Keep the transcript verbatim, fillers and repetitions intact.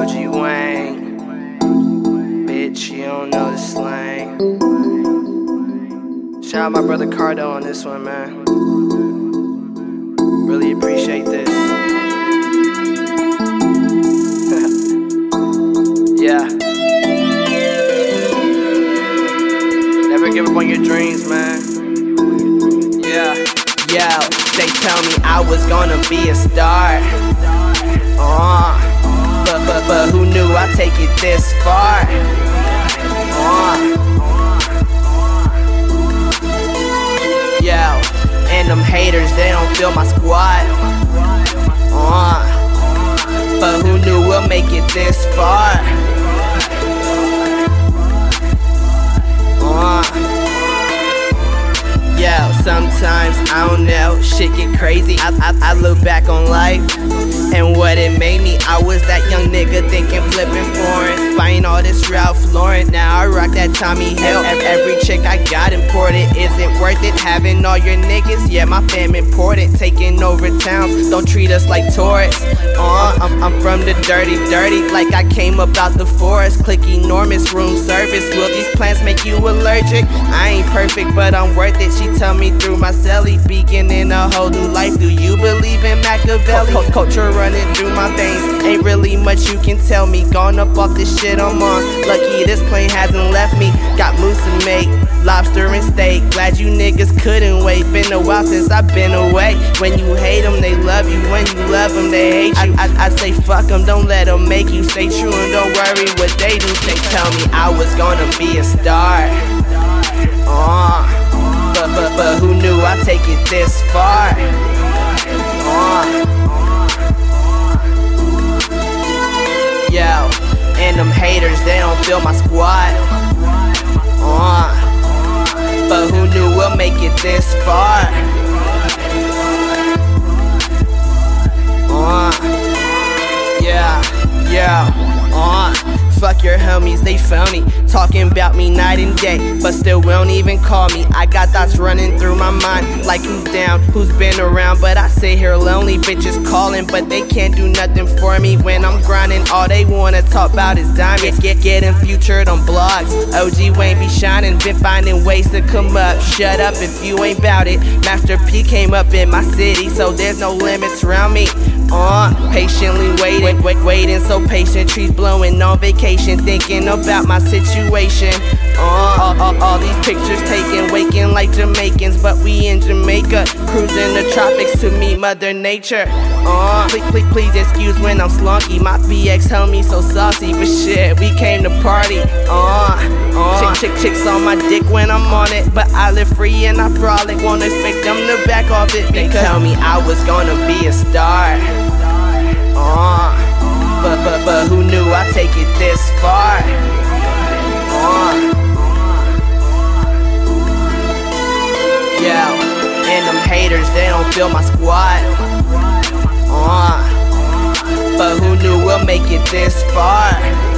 O G Wayne. Bitch, you don't know the slang. Shout out my brother Cardo on this one, man. Really appreciate this. Yeah. Never give up on your dreams, man. Yeah. Yo, they tell me I was gonna be a star. Uh, but, but, but who knew I'd take it this far? Uh, yo, and them haters, they don't feel my squad. Uh, but who knew we'll make it this far? Uh, yo, sometimes I don't know, shit get crazy. I, I, I look back on life and what it made me. I was that young nigga thinking flipping foreigns, buying all this Ralph Lauren. Now I rock that Tommy Hill. Every chick I got imported. Is it worth it having all your niggas? Yeah, my fam important. Taking over towns, don't treat us like tourists. Uh, I'm, I'm from the dirty, dirty, like I came up out the forest. Click enormous room service. Will these plants make you allergic? I ain't perfect, but I'm worth it. She tell me through my celly, beginning a whole new life. Do you believe in Machiavelli? Culture running through my veins, ain't really much you can tell me. Gone up off this shit I'm on, lucky this plane hasn't left me. Got moose and mate, lobster and steak. Glad you niggas couldn't wait. Been a while since I've been away. When you hate them, they love you. When you love them, they hate you. I, I, I say fuck them, don't let them make you. Stay true and don't worry what they do. They tell me I was gonna be a star. Uh, but, but, but who knew I'd take it this far? Uh, Yo, and them haters, they don't feel my squad. Uh, but who knew we'll make it this far? Uh, yeah, yeah, uh. Fuck your homies, they phony. Talking about me night and day, but still won't even call me. I got thoughts running through my mind, like who's down, who's been around. But I sit here lonely, bitches calling, but they can't do nothing for me. When I'm grinding, all they wanna talk about is diamonds. Get, getting featured on blogs, O G Wayne be shining. Been finding ways to come up, shut up if you ain't bout it. Master P came up in my city, so there's no limits around me. Uh, patiently waiting, wait, waiting, so patient. Trees blowing on vacation, thinking about my situation. Uh, all, all, all these pictures taken, waking like Jamaicans, but we in Jamaica, cruising the tropics to meet Mother Nature. Uh, please, please, please excuse when I'm slunky. My B X homie so saucy, but shit, we came to party. Uh, uh, chick, chick, chicks on my dick when I'm on it, but I live free and I frolic. Won't expect them to back off it. They tell me I was gonna be a star. Uh, but, but, but who knew I'd take it this far? Uh, yeah, and them haters, they don't feel my squad. Uh, but who knew we'll make it this far?